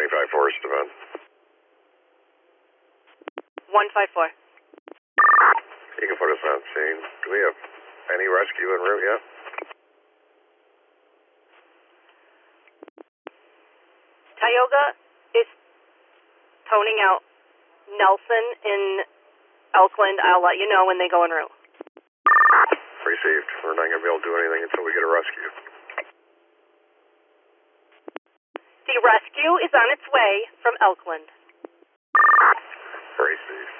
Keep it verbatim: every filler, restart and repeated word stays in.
five four, Stefan. one five four. You can put us on scene. Do we have any rescue en route yet? Tioga is toning out Nelson in Elkland. I'll let you know when they go en route. Received. We're not going to be able to do anything until we get a rescue. The rescue is on its way from Elkland. Received.